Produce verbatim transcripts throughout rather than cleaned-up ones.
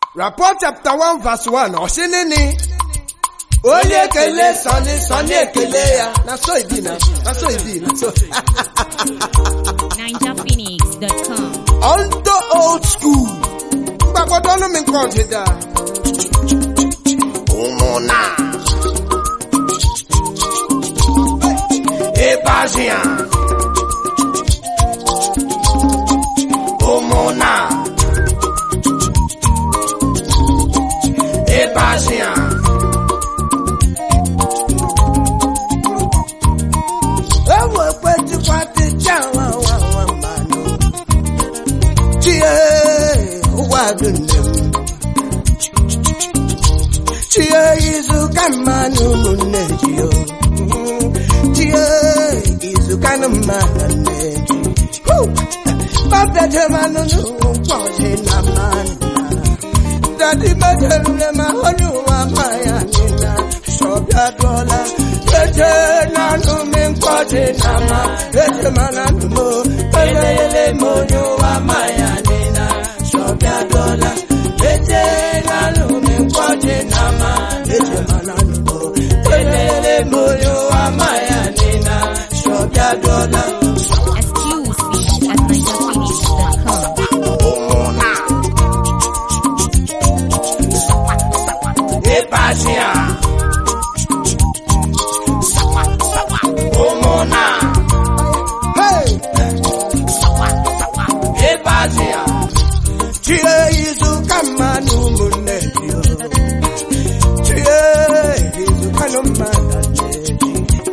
Rapport chapter one verse one. Oshinini. Onye kele Sunday, Sunday kele ya. Na so it be na. Na so it be na. So. ninja phoenix dot com. On the old school. Baba don't know me consider. Umona. Ebazia. Umona. Ebazia. Ewo kweti kwati chawa wa wa mano. Chie uwadunem. Chie izu kamanu munejio. Chie izu kanamaneji. Papa jamanu no kwaje na man. Daddy majelule mahonu wa maya nina. Shobya dola. Ete nanu minkwaje nama. Ete mananu mo. Elele monyo wa maya nina. Shobya dola. Ete nanu minkwaje nama. Ete mananu mo. Elele monyo wa maya nina. Shobya dola. Exclusive at ninja phoenix dot com. Ebazia. Omona. Hey. Ebazia. Chie izu kamanu munejio. Chie izu kanamaneji.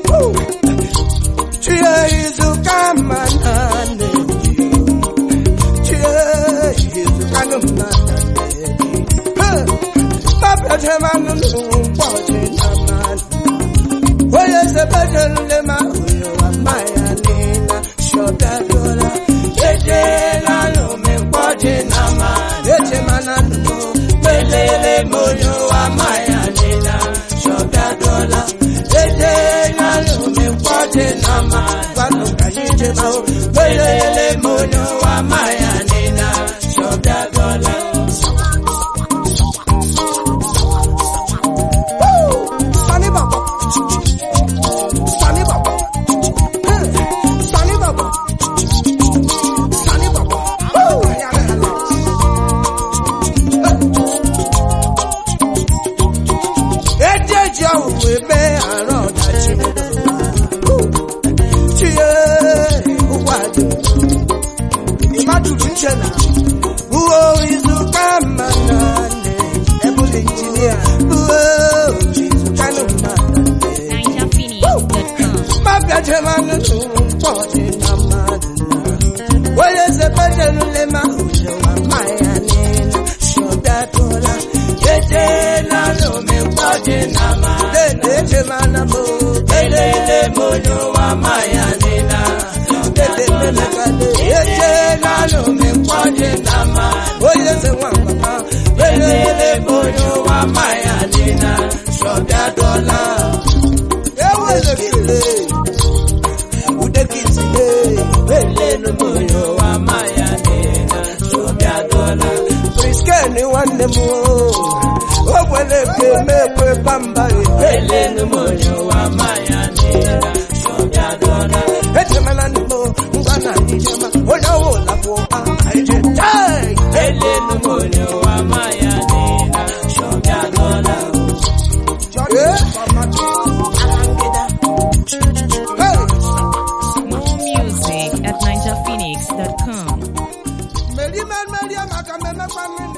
Chie izu kamaneji. Chie izu kanamaneji. Papa jamanu no kwaje na man. Oye se bajelule ma oyo wa maya nina. Shobya dola. Eje la no me kwaje na man. Eje mananu mo. Belele moyo wa maya nina. Shobya dola. Eje la no me kwaje na man. Kwano kanyije ma o. Belele moyo wa maya nina. Shobya dola. Sunny Baba. Sunny Baba. Sunny Baba. Sunny Baba. Eje jawu ebe aro dachi. Chie uwaju. Imadu nchena. Uo izu kamanane. Ebule engineer. Uo izu kanumanane. ninja phoenix dot com. Papa jamanu no kwaje na man. Oye se bajelule ma oyo wa maya nina. Shobya dola. Eje la no me kwaje na man. Eje manamo. Elele moyo wa maya nina. Elele mekale. Eje la no me kwaje na man. Oye se wangama. Elele moyo wa maya nina. Shobya dola. Ewe lekile. Udekitile. Elele moyo wa maya nina. Shobya dola. Priskeni wane mo. Obweleke mekwe pamba. Elele moyo wa maya nina. Shobya dola. Ete manani mo. Ngana nijema. Oya wola po. Aije tai. Elele moyo wa maya nina. Shobya dola. Eh? Hey! More music at ninja phoenix dot com. Meri man, Meri, I'm a